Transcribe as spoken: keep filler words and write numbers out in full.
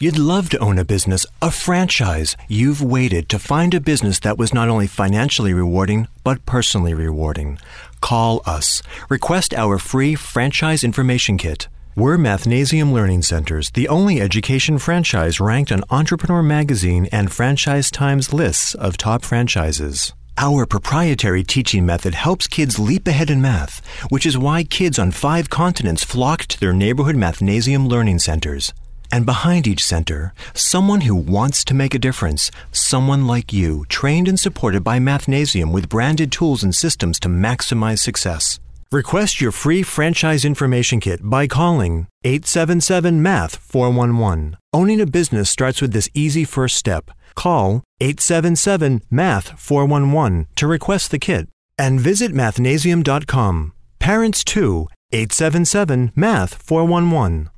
You'd love to own a business, a franchise. You've waited to find a business that was not only financially rewarding, but personally rewarding. Call us. Request our free Franchise Information Kit. We're Mathnasium Learning Centers, the only education franchise ranked on Entrepreneur Magazine and Franchise Times lists of top franchises. Our proprietary teaching method helps kids leap ahead in math, which is why kids on five continents flock to their neighborhood Mathnasium Learning Centers. And behind each center, someone who wants to make a difference, someone like you, trained and supported by Mathnasium with branded tools and systems to maximize success. Request your free Franchise Information Kit by calling eight seven seven, M A T H four one one. Owning a business starts with this easy first step. Call eight seven seven, M A T H four one one to request the kit. And visit mathnasium dot com. Parents too, eight seven seven, M A T H four one one.